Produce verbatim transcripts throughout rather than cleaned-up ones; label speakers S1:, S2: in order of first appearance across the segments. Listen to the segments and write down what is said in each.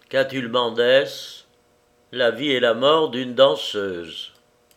S1: Catulle Mendès, La vie et la mort d'une danseuse.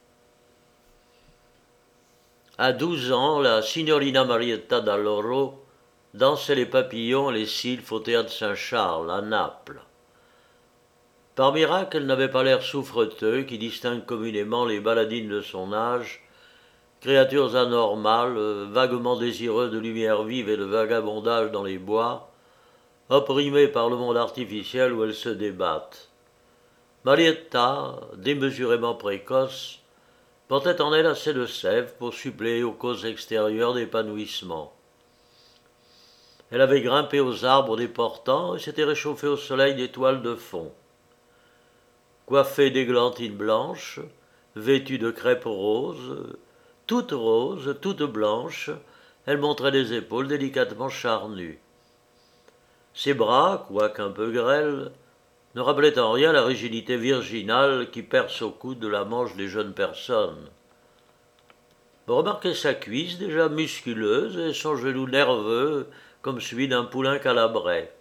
S1: À douze ans, la signorina Marietta Dall'Oro dansait les papillons et les sylphes au théâtre Saint-Charles, à Naples. Par miracle, elle n'avait pas l'air souffreteux qui distingue communément les baladines de son âge, créatures anormales, vaguement désireuses de lumière vive et de vagabondage dans les bois, opprimées par le monde artificiel où elles se débattent. Marietta, démesurément précoce, portait en elle assez de sève pour suppléer aux causes extérieures d'épanouissement. Elle avait grimpé aux arbres des portants et s'était réchauffée au soleil des toiles de fond. Coiffée d'églantines blanches, vêtue de crêpes roses, toute rose, toute blanche, elle montrait des épaules délicatement charnues. Ses bras, quoique un peu grêles, ne rappelaient en rien la rigidité virginale qui perce au coude de la manche des jeunes personnes. On remarquait sa cuisse déjà musculeuse et son genou nerveux comme celui d'un poulain calabrais.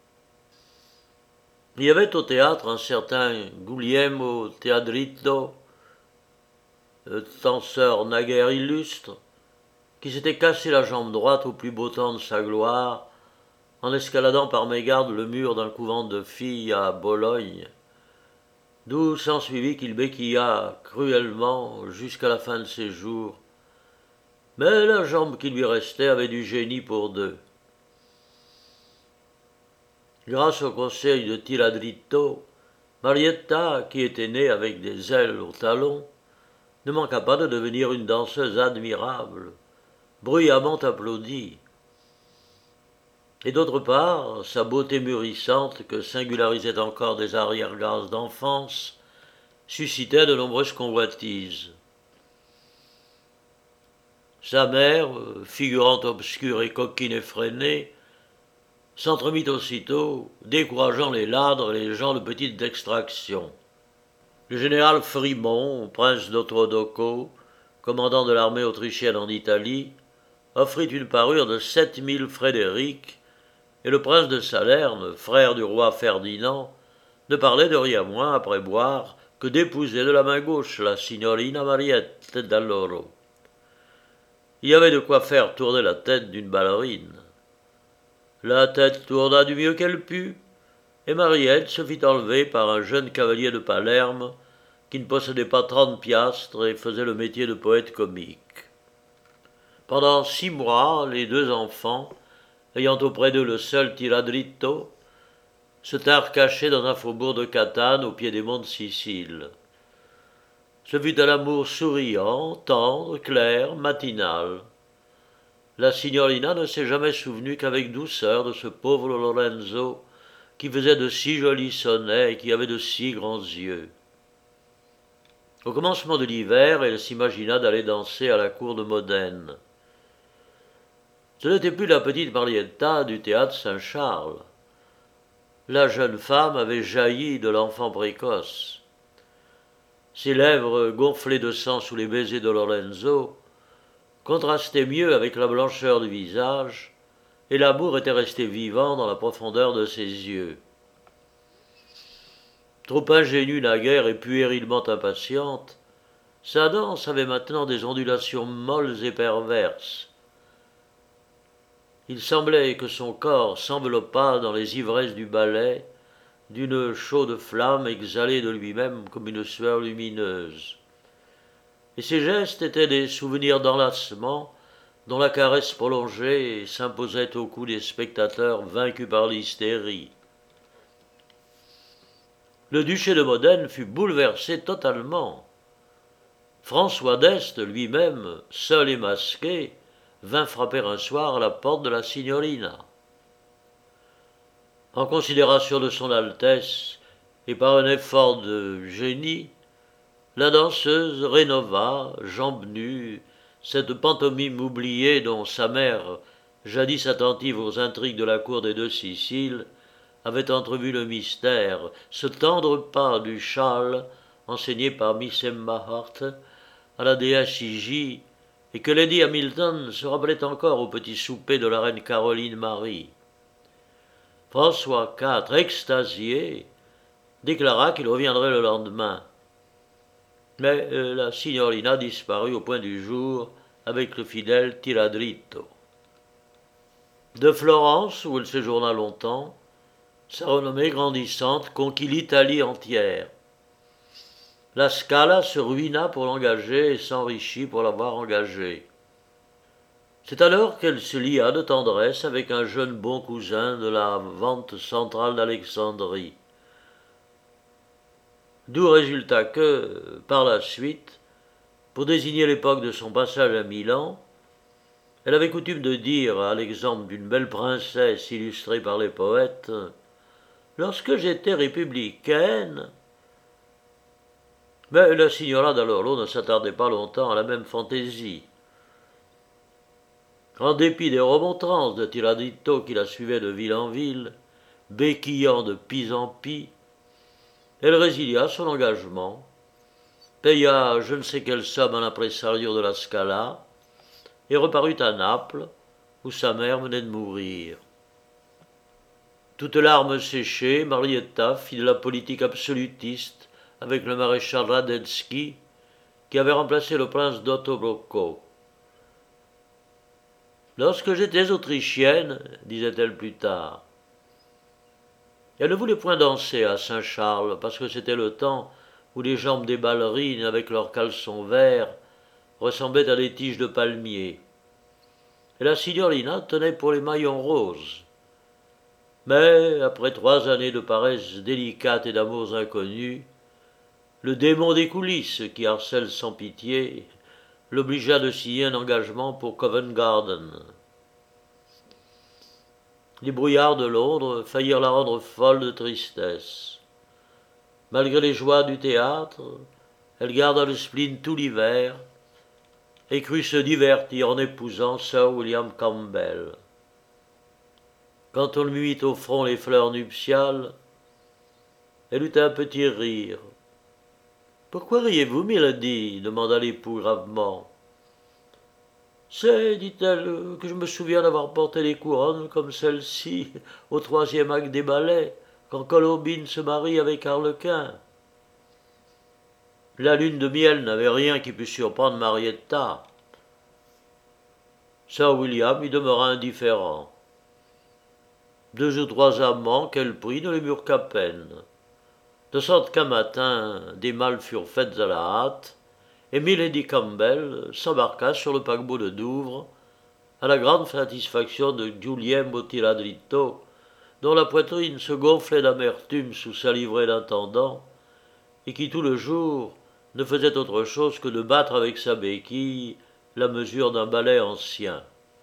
S1: Il y avait au théâtre un certain Guglielmo Teadrito, danseur naguère illustre, qui s'était cassé la jambe droite au plus beau temps de sa gloire en escaladant par mégarde le mur d'un couvent de filles à Bologne, d'où s'ensuivit qu'il béquilla cruellement jusqu'à la fin de ses jours. Mais la jambe qui lui restait avait du génie pour deux. Grâce au conseil de Tiladrito, Marietta, qui était née avec des ailes aux talons, ne manqua pas de devenir une danseuse admirable, bruyamment applaudie. Et d'autre part, sa beauté mûrissante, que singularisaient encore des arrière-grâces d'enfance, suscitait de nombreuses convoitises. Sa mère, figurante obscure et coquine effrénée, s'entremit aussitôt, décourageant les ladres et les gens de petite extraction. Le général Frimont, prince d'Otrodoco, commandant de l'armée autrichienne en Italie, offrit une parure de sept mille Frédéric, et le prince de Salerne, frère du roi Ferdinand, ne parlait de rien moins, après boire, que d'épouser de la main gauche la signorina Marietta Dall'Oro. Il y avait de quoi faire tourner la tête d'une ballerine. La tête tourna du mieux qu'elle put, et Mariette se fit enlever par un jeune cavalier de Palerme qui ne possédait pas trente piastres et faisait le métier de poète comique. Pendant six mois, les deux enfants, ayant auprès d'eux le seul Tiradrito, se tinrent cachés dans un faubourg de Catane au pied des monts de Sicile. Ce fut un amour souriant, tendre, clair, matinal. La signorina ne s'est jamais souvenue qu'avec douceur de ce pauvre Lorenzo qui faisait de si jolis sonnets et qui avait de si grands yeux. Au commencement de l'hiver, elle s'imagina d'aller danser à la cour de Modène. Ce n'était plus la petite Marietta du théâtre Saint-Charles. La jeune femme avait jailli de l'enfant précoce. Ses lèvres gonflées de sang sous les baisers de Lorenzo contrastaient mieux avec la blancheur du visage, et l'amour était resté vivant dans la profondeur de ses yeux. Trop ingénue naguère et puérilement impatiente, sa danse avait maintenant des ondulations molles et perverses. Il semblait que son corps s'enveloppât dans les ivresses du ballet d'une chaude flamme exhalée de lui-même comme une sueur lumineuse. Et ses gestes étaient des souvenirs d'enlacement dont la caresse prolongée s'imposait au cou des spectateurs vaincus par l'hystérie. Le duché de Modène fut bouleversé totalement. François d'Este lui-même, seul et masqué, vint frapper un soir à la porte de la signorina. En considération de son Altesse et par un effort de génie, la danseuse rénova, jambes nues, cette pantomime oubliée dont sa mère, jadis attentive aux intrigues de la cour des deux Siciles, avait entrevu le mystère, ce tendre pas du châle enseigné par Miss Emma Hart à la déesse Igi, et que Lady Hamilton se rappelait encore au petit souper de la reine Caroline Marie. François quatre, extasié, déclara qu'il reviendrait le lendemain. Mais euh, la signorina disparut au point du jour avec le fidèle Tiradrito. De Florence, où elle séjourna longtemps, sa renommée grandissante conquit l'Italie entière. La Scala se ruina pour l'engager et s'enrichit pour l'avoir engagé. C'est alors qu'elle se lia de tendresse avec un jeune bon cousin de la vente centrale d'Alexandrie. D'où résulta que, par la suite, pour désigner l'époque de son passage à Milan, elle avait coutume de dire, à l'exemple d'une belle princesse illustrée par les poètes, « Lorsque j'étais républicaine », mais la signora d'Allorlo ne s'attardait pas longtemps à la même fantaisie. En dépit des remontrances de Tiradrito qui la suivait de ville en ville, béquillant de pis en pis, elle résilia son engagement, paya je ne sais quelle somme à l'impresario de la Scala et reparut à Naples, où sa mère venait de mourir. Toute larme séchée, Marietta fit de la politique absolutiste avec le maréchal Radetzky, qui avait remplacé le prince d'Ottobroco. « Lorsque j'étais autrichienne, disait-elle plus tard, elle ne voulait point danser à Saint-Charles, parce que c'était le temps où les jambes des ballerines, avec leurs caleçons verts, ressemblaient à des tiges de palmier. Et la signorina tenait pour les maillons roses. Mais, après trois années de paresse délicate et d'amours inconnus, le démon des coulisses, qui harcèle sans pitié, l'obligea de signer un engagement pour Covent Garden. Les brouillards de Londres faillirent la rendre folle de tristesse. Malgré les joies du théâtre, elle garda le spleen tout l'hiver et crut se divertir en épousant Sir William Campbell. Quand on lui mit au front les fleurs nuptiales, elle eut un petit rire. « Pourquoi riez-vous, Milady » demanda l'époux gravement. « C'est, dit-elle, que je me souviens d'avoir porté les couronnes comme celle-ci au troisième acte des ballets, quand Colombine se marie avec Harlequin. » La lune de miel n'avait rien qui pût surprendre Marietta. Sir William y demeura indifférent. Deux ou trois amants qu'elle prit ne l'émurent qu'à peine. De sorte qu'un matin, des malles furent faites à la hâte, et Milady Campbell s'embarqua sur le paquebot de Douvres, à la grande satisfaction de Guglielmo Tiradrito, dont la poitrine se gonflait d'amertume sous sa livrée d'intendant, et qui tout le jour ne faisait autre chose que de battre avec sa béquille la mesure d'un balai ancien.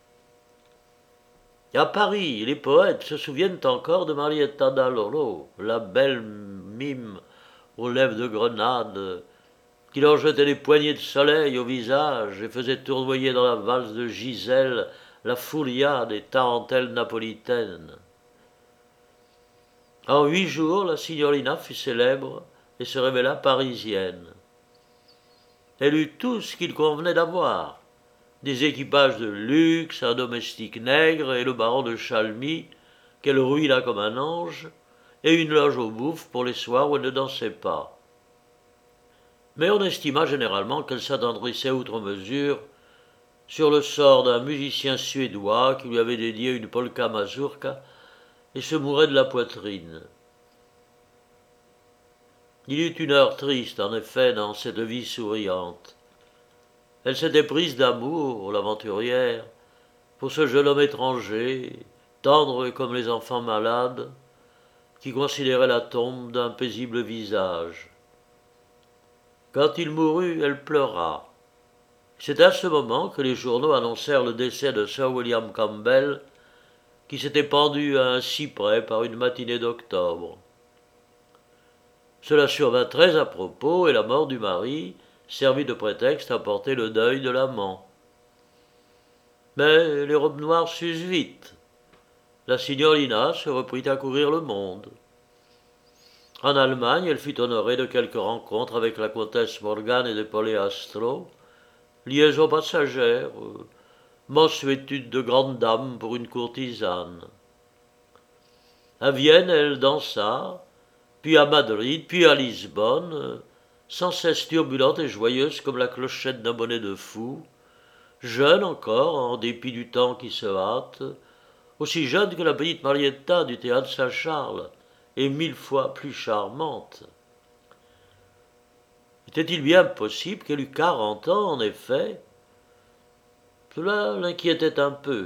S1: À Paris, les poètes se souviennent encore de Marietta d'Allorlo, la belle mime aux lèvres de grenade, qui leur jetait des poignées de soleil au visage et faisait tournoyer dans la valse de Gisèle la furia des tarentelles napolitaines. En huit jours, la signorina fut célèbre et se révéla parisienne. Elle eut tout ce qu'il convenait d'avoir. Des équipages de luxe, un domestique nègre et le baron de Chalmy, qu'elle ruina comme un ange, et une loge aux bouffes pour les soirs où elle ne dansait pas. Mais on estima généralement qu'elle s'attendrissait outre mesure sur le sort d'un musicien suédois qui lui avait dédié une polka mazurka et se mourait de la poitrine. Il y eut une heure triste, en effet, dans cette vie souriante. Elle s'était prise d'amour, l'aventurière, pour ce jeune homme étranger, tendre comme les enfants malades, qui considérait la tombe d'un paisible visage. Quand il mourut, elle pleura. C'est à ce moment que les journaux annoncèrent le décès de Sir William Campbell, qui s'était pendu à un cyprès par une matinée d'octobre. Cela survint très à propos, et la mort du mari servit de prétexte à porter le deuil de l'amant. Mais les robes noires s'usent vite. La signorina se reprit à courir le monde. En Allemagne, elle fut honorée de quelques rencontres avec la comtesse Morgane de Poleastro, liaison passagère, mansuétude de grande dame pour une courtisane. À Vienne, elle dansa, puis à Madrid, puis à Lisbonne, sans cesse turbulente et joyeuse comme la clochette d'un bonnet de fou, jeune encore, en dépit du temps qui se hâte, aussi jeune que la petite Marietta du théâtre Saint-Charles, et mille fois plus charmante. Était-il bien possible qu'elle eût quarante ans, en effet? Cela l'inquiétait un peu.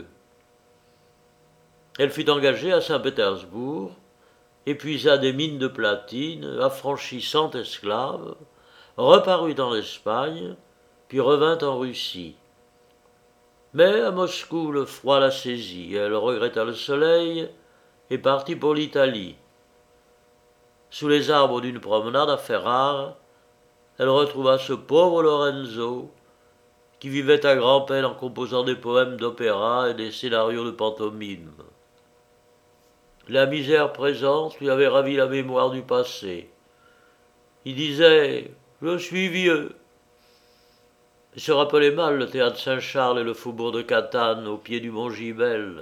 S1: Elle fut engagée à Saint-Pétersbourg, épuisa des mines de platine, affranchit cent esclaves, reparut en Espagne, puis revint en Russie. Mais à Moscou, le froid la saisit, elle regretta le soleil et partit pour l'Italie. Sous les arbres d'une promenade à Ferrare, elle retrouva ce pauvre Lorenzo, qui vivait à grand-peine en composant des poèmes d'opéra et des scénarios de pantomime. La misère présente lui avait ravi la mémoire du passé. Il disait « Je suis vieux ». Il se rappelait mal le théâtre Saint-Charles et le faubourg de Catane au pied du mont Gibel.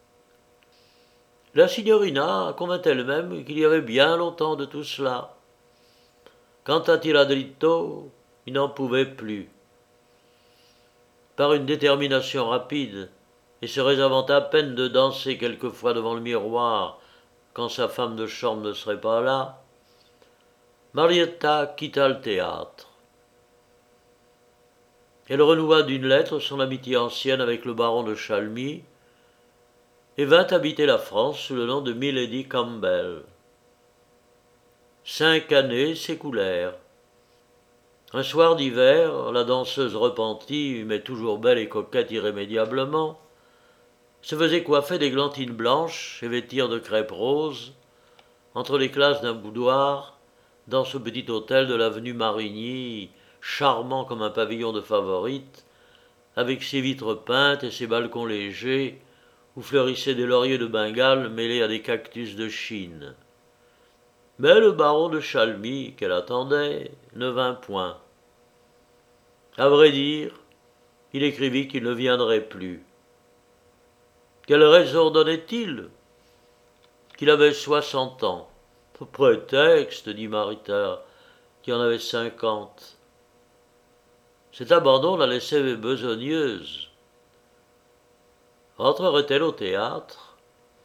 S1: La signorina convint elle-même qu'il y avait bien longtemps de tout cela. Quant à Tiradelito, il n'en pouvait plus. Par une détermination rapide, et se réservant à peine de danser quelquefois devant le miroir quand sa femme de chambre ne serait pas là, Marietta quitta le théâtre. Elle renoua d'une lettre son amitié ancienne avec le baron de Chalmy et vint habiter la France sous le nom de Milady Campbell. Cinq années s'écoulèrent. Un soir d'hiver, la danseuse repentie, mais toujours belle et coquette irrémédiablement, se faisait coiffer d'églantines blanches et vêtir de crêpe rose entre les classes d'un boudoir dans ce petit hôtel de l'avenue Marigny, charmant comme un pavillon de favorite, avec ses vitres peintes et ses balcons légers où fleurissaient des lauriers de Bengale mêlés à des cactus de Chine. Mais le baron de Chalmy, qu'elle attendait, ne vint point. À vrai dire, il écrivit qu'il ne viendrait plus. Quelle raison donnait-il? Qu'il avait soixante ans. Prétexte, dit Marietta, qui en avait cinquante. Cet abandon la laissait besogneuse. Rentrerait-elle au théâtre?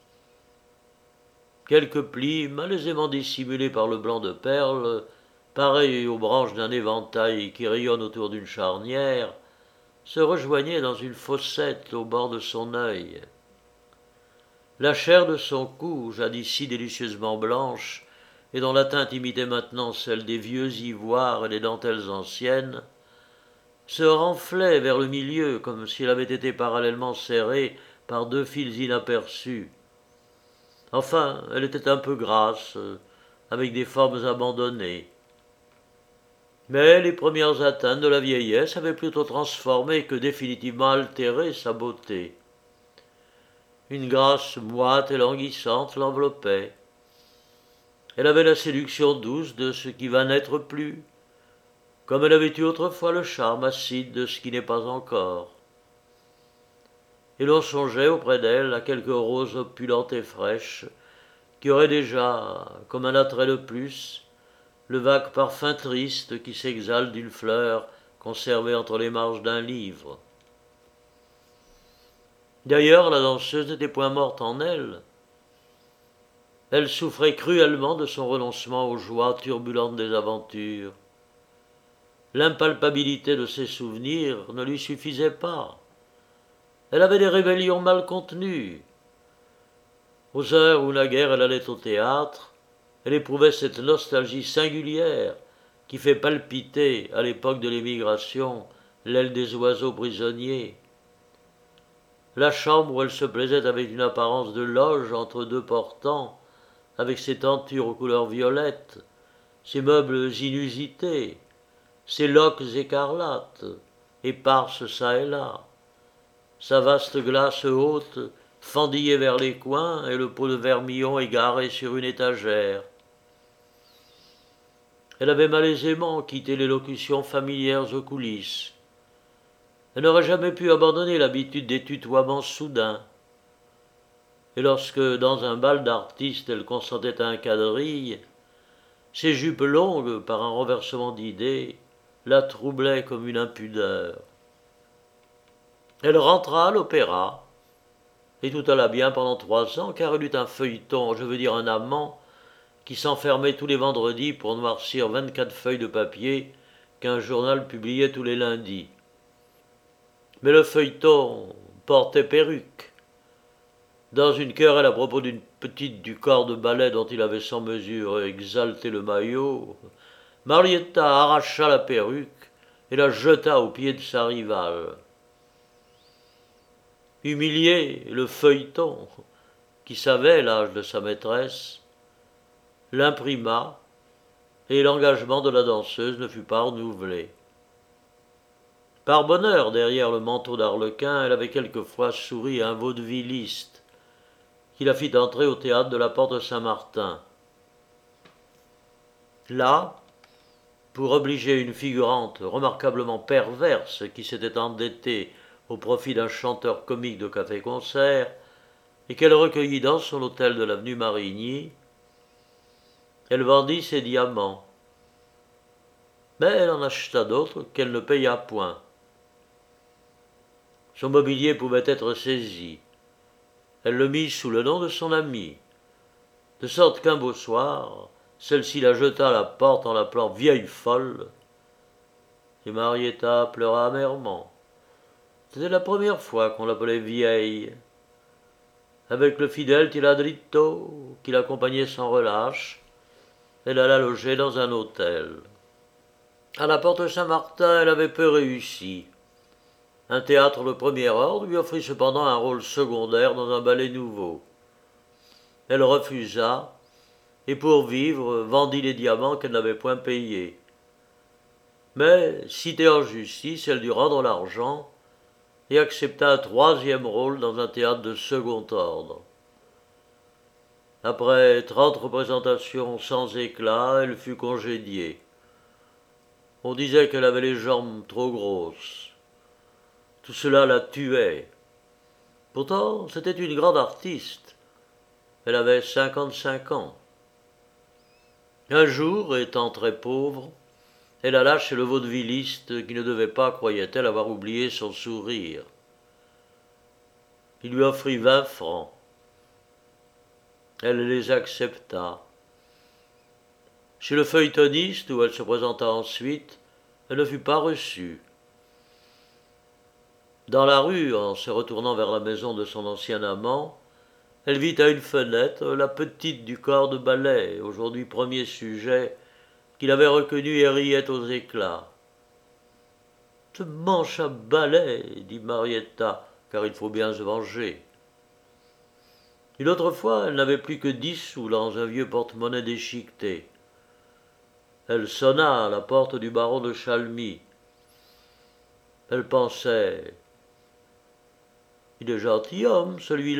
S1: Quelques plis, malaisément dissimulés par le blanc de perle, pareils aux branches d'un éventail qui rayonne autour d'une charnière, se rejoignaient dans une fossette au bord de son œil. La chair de son cou, jadis si délicieusement blanche, et dont la teinte imitait maintenant celle des vieux ivoires et des dentelles anciennes, se renflait vers le milieu comme si elle avait été parallèlement serrée par deux fils inaperçus. Enfin, elle était un peu grasse, avec des formes abandonnées. Mais les premières atteintes de la vieillesse avaient plutôt transformé que définitivement altéré sa beauté. Une grâce moite et languissante l'enveloppait. Elle avait la séduction douce de ce qui va n'être plus, comme elle avait eu autrefois le charme acide de ce qui n'est pas encore. Et l'on songeait auprès d'elle à quelque rose opulente et fraîche, qui aurait déjà, comme un attrait de plus, le vague parfum triste qui s'exhale d'une fleur conservée entre les marges d'un livre. D'ailleurs, la danseuse n'était point morte en elle. Elle souffrait cruellement de son renoncement aux joies turbulentes des aventures. L'impalpabilité de ses souvenirs ne lui suffisait pas. Elle avait des rébellions mal contenues. Aux heures où naguère elle allait au théâtre, elle éprouvait cette nostalgie singulière qui fait palpiter, à l'époque de l'émigration, l'aile des oiseaux prisonniers. La chambre où elle se plaisait avec une apparence de loge entre deux portants, avec ses tentures aux couleurs violettes, ses meubles inusités, ses loques écarlates, éparses çà et là, sa vaste glace haute, fendillée vers les coins, et le pot de vermillon égaré sur une étagère. Elle avait malaisément quitté les locutions familières aux coulisses. Elle n'aurait jamais pu abandonner l'habitude des tutoiements soudains. Et lorsque, dans un bal d'artistes, elle consentait à un quadrille, Ses jupes longues, par un renversement d'idées, la troublaient comme une impudeur. Elle rentra à l'opéra, et tout alla bien pendant trois ans, car elle eut un feuilleton, je veux dire un amant, qui s'enfermait tous les vendredis pour noircir vingt-quatre feuilles de papier qu'un journal publiait tous les lundis. Mais le feuilleton portait perruque. Dans une querelle à propos d'une petite du corps de ballet dont il avait sans mesure exalté le maillot, Marietta arracha la perruque et la jeta aux pieds de sa rivale. Humilié, le feuilleton, qui savait l'âge de sa maîtresse, l'imprima, et l'engagement de la danseuse ne fut pas renouvelé. Par bonheur, derrière le manteau d'arlequin, elle avait quelquefois souri à un vaudevilliste qui la fit entrer au théâtre de la Porte Saint-Martin. Là, pour obliger une figurante remarquablement perverse qui s'était endettée au profit d'un chanteur comique de café-concert et qu'elle recueillit dans son hôtel de l'avenue Marigny, elle vendit ses diamants. Mais elle en acheta d'autres qu'elle ne paya point. Son mobilier pouvait être saisi. Elle le mit sous le nom de son amie, de sorte qu'un beau soir, celle-ci la jeta à la porte en l'appelant vieille folle, et Marietta pleura amèrement. C'était la première fois qu'on l'appelait vieille. Avec le fidèle Tiladrito, qui l'accompagnait sans relâche, elle alla loger dans un hôtel. À la Porte Saint-Martin, elle avait peu réussi. Un théâtre de premier ordre lui offrit cependant un rôle secondaire dans un ballet nouveau. Elle refusa, et pour vivre, vendit les diamants qu'elle n'avait point payés. Mais, citée en justice, elle dut rendre l'argent et accepta un troisième rôle dans un théâtre de second ordre. Après trente représentations sans éclat, elle fut congédiée. On disait qu'elle avait les jambes trop grosses. Tout cela la tuait. Pourtant, c'était une grande artiste. Elle avait cinquante-cinq ans. Un jour, étant très pauvre, elle alla chez le vaudevilliste qui ne devait pas, croyait-elle, avoir oublié son sourire. Il lui offrit vingt francs. Elle les accepta. Chez le feuilletoniste, où elle se présenta ensuite, elle ne fut pas reçue. Dans la rue, en se retournant vers la maison de son ancien amant, elle vit à une fenêtre la petite du corps de ballet, aujourd'hui premier sujet, qu'il avait reconnu et riait aux éclats. « Ce manche à balai, dit Marietta, car il faut bien se venger. » Une autre fois, elle n'avait plus que dix sous dans un vieux porte-monnaie déchiqueté. Elle sonna à la porte du baron de Chalmy. Elle pensait « Il est gentilhomme, celui-là. »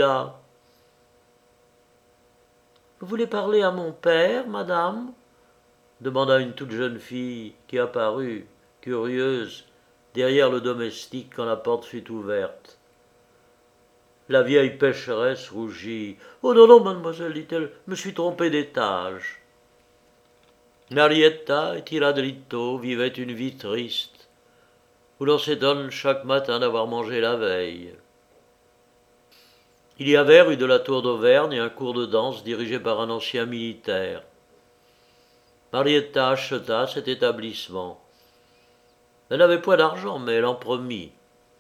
S1: « Vous voulez parler à mon père, madame ?» demanda une toute jeune fille qui apparut, curieuse, derrière le domestique quand la porte fut ouverte. La vieille pécheresse rougit. « Oh non, non, mademoiselle, dit-elle, me suis trompée d'étage. » Marietta et Tiladrito vivaient une vie triste, où l'on s'étonne chaque matin d'avoir mangé la veille. Il y avait rue de la Tour d'Auvergne un cours de danse dirigé par un ancien militaire. Marietta acheta cet établissement. Elle n'avait point d'argent, mais elle en promit.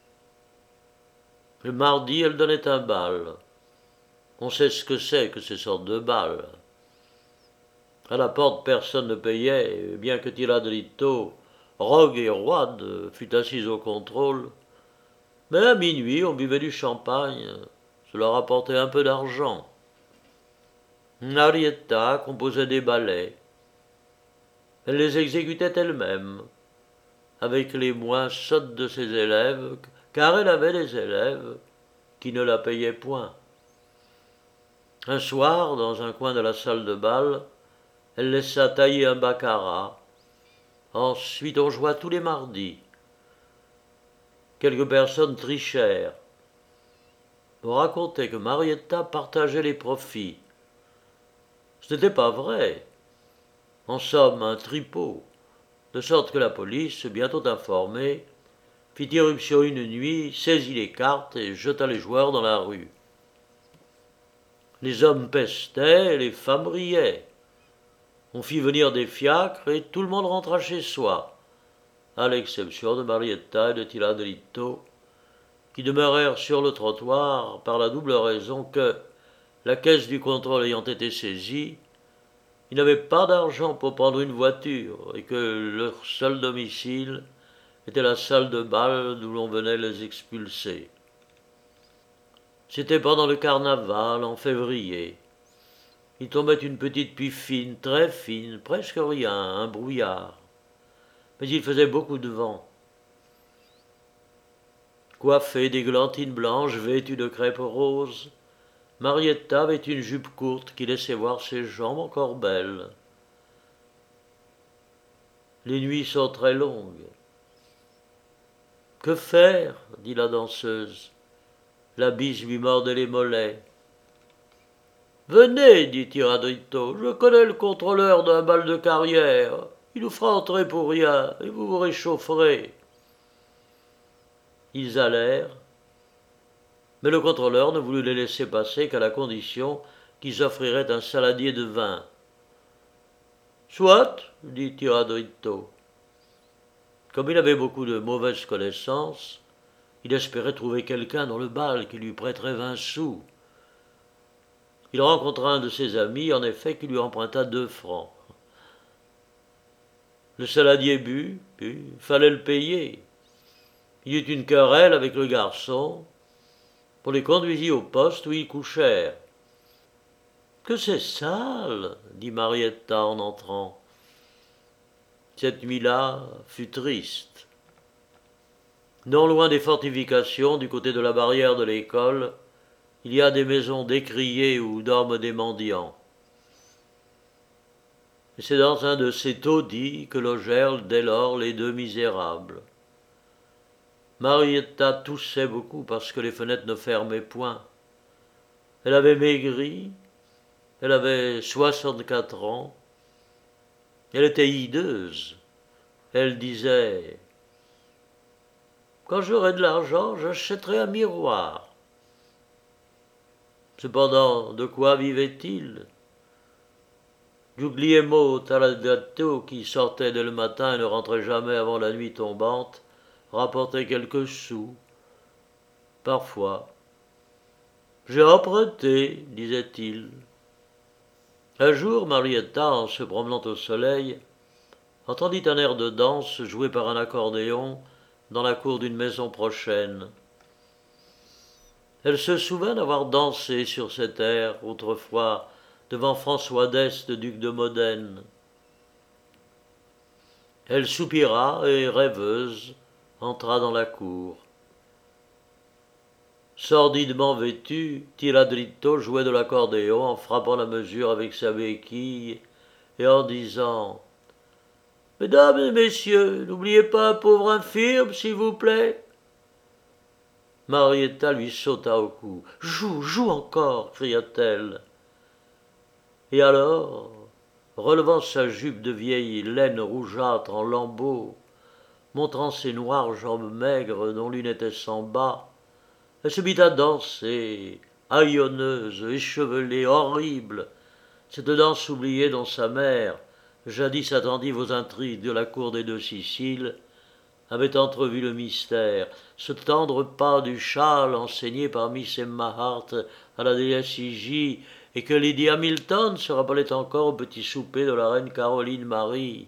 S1: Le mardi, elle donnait un bal. On sait ce que c'est que ces sortes de bals. À la porte, personne ne payait, bien que Tiladrito, rogue et roide, fût assise au contrôle. Mais à minuit, on buvait du champagne. Cela rapportait un peu d'argent. Marietta composait des ballets. Elle les exécutait elle-même, avec les moins sottes de ses élèves, car elle avait des élèves qui ne la payaient point. Un soir, dans un coin de la salle de bal, elle laissa tailler un baccarat. Ensuite, on joua tous les mardis. Quelques personnes trichèrent. On racontait que Marietta partageait les profits. Ce n'était pas vrai. en somme un tripot, de sorte que la police, bientôt informée, fit irruption une nuit, saisit les cartes et jeta les joueurs dans la rue. Les hommes pestaient, les femmes riaient. On fit venir des fiacres et tout le monde rentra chez soi, à l'exception de Marietta et de Tiradrito, qui demeurèrent sur le trottoir par la double raison que, la caisse du contrôle ayant été saisie, ils n'avaient pas d'argent pour prendre une voiture et que leur seul domicile était la salle de bal d'où l'on venait les expulser. C'était pendant le carnaval, en février. Il tombait une petite pluie fine, très fine, presque rien, un brouillard. Mais il faisait beaucoup de vent. Coiffée d'églantines blanches vêtues de crêpe rose, Marietta avait une jupe courte qui laissait voir ses jambes encore belles. Les nuits sont très longues. Que faire dit la danseuse. La bise lui mordait les mollets. Venez, dit Tiradrito, je connais le contrôleur d'un bal de carrière. Il nous fera entrer pour rien, et vous vous réchaufferez. Ils allèrent, mais le contrôleur ne voulut les laisser passer qu'à la condition qu'ils offriraient un saladier de vin. Soit, dit Tiradrito. Comme il avait beaucoup de mauvaises connaissances, il espérait trouver quelqu'un dans le bal qui lui prêterait vingt sous. Il rencontra un de ses amis, en effet, qui lui emprunta deux francs. Le saladier but, puis fallait le payer. Il eut une querelle avec le garçon. On les conduisit au poste où ils couchèrent. « Que c'est sale !» dit Marietta en entrant. Cette nuit-là fut triste. Non loin des fortifications, du côté de la barrière de l'école, il y a des maisons décriées où dorment des mendiants. Et c'est dans un de ces taudis que logèrent dès lors les deux misérables. Marietta toussait beaucoup parce que les fenêtres ne fermaient point. Elle avait maigri, elle avait soixante-quatre ans, elle était hideuse. Elle disait « Quand j'aurai de l'argent, j'achèterai un miroir. » Cependant, de quoi vivait-il? Guglielmo Tiradrito, qui sortait dès le matin et ne rentrait jamais avant la nuit tombante, rapportait quelques sous. Parfois. « J'ai emprunté, disait-il. » Un jour, Marietta, en se promenant au soleil, entendit un air de danse joué par un accordéon dans la cour d'une maison prochaine. Elle se souvint d'avoir dansé sur cet air, autrefois, devant François d'Este, duc de Modène. Elle soupira et, rêveuse, entra dans la cour. Sordidement vêtu, Tiradrito jouait de l'accordéon en frappant la mesure avec sa béquille et en disant « Mesdames et messieurs, n'oubliez pas un pauvre infirme, s'il vous plaît. » Marietta lui sauta au cou. « Joue, joue encore » cria-t-elle. Et alors, relevant sa jupe de vieille laine rougeâtre en lambeaux, montrant ses noires jambes maigres dont l'une était sans bas, elle se mit à danser, haillonneuse, échevelée, horrible, cette danse oubliée dont sa mère, jadis attentive aux intrigues de la cour des deux Siciles, avait entrevu le mystère, ce tendre pas du châle enseigné par Miss Emma Hart à la déesse Hygie, et que Lady Hamilton se rappelait encore au petit souper de la reine Caroline Marie.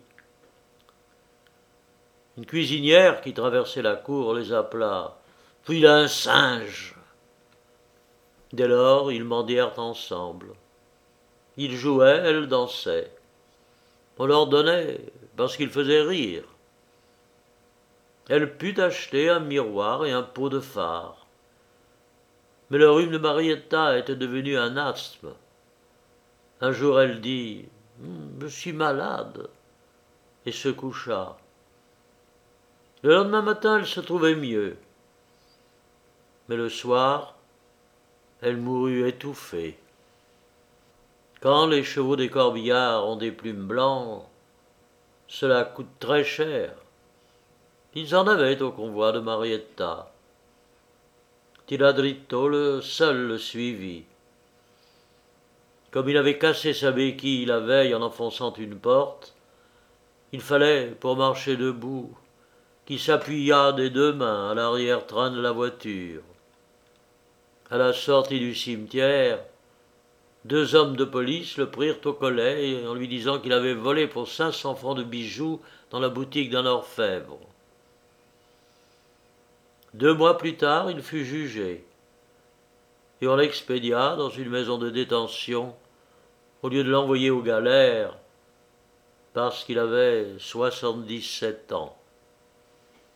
S1: Une cuisinière qui traversait la cour les appela. « Puis un singe !» Dès lors, ils mendièrent ensemble. Ils jouaient, elle dansait. On leur donnait parce qu'ils faisaient rire. Elle put acheter un miroir et un pot de fard. Mais le rhume de Marietta était devenu un asthme. Un jour, elle dit « Je suis malade » et se coucha. Le lendemain matin, elle se trouvait mieux. Mais le soir, elle mourut étouffée. Quand les chevaux des corbillards ont des plumes blanches, Cela coûte très cher. Ils en avaient au convoi de Marietta. Tiradritto le seul le suivit. Comme il avait cassé sa béquille la veille en enfonçant une porte, il fallait, pour marcher debout, qu'il s'appuyât des deux mains à l'arrière-train de la voiture. À la sortie du cimetière, deux hommes de police le prirent au collet en lui disant qu'il avait volé pour cinq cents francs de bijoux dans la boutique d'un orfèvre. Deux mois plus tard, il fut jugé, et on l'expédia dans une maison de détention au lieu de l'envoyer aux galères parce qu'il avait soixante-dix-sept ans.